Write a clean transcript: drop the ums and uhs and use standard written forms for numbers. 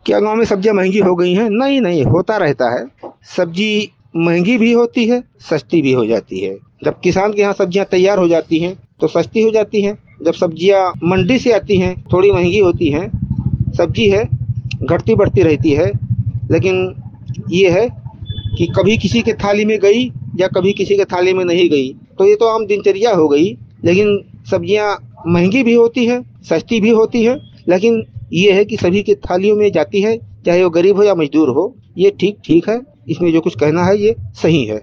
क्या गांव में सब्जियां महंगी हो गई हैं? नहीं नहीं, होता रहता है। सब्जी महंगी भी होती है, सस्ती भी हो जाती है। जब किसान के यहाँ सब्जियां तैयार हो जाती हैं तो सस्ती हो जाती हैं। जब सब्जियां मंडी से आती हैं थोड़ी महंगी होती हैं। सब्जी है, घटती बढ़ती रहती है, लेकिन ये है कि कभी किसी के थाली में गई या कभी किसी के थाली में नहीं गई, तो ये तो आम दिनचर्या हो गई। लेकिन सब्जियां महंगी भी होती है, सस्ती भी होती है, लेकिन ये है कि सभी के थालियों में जाती है, चाहे वो गरीब हो या मजदूर हो। ये ठीक ठीक है, इसमें जो कुछ कहना है ये सही है।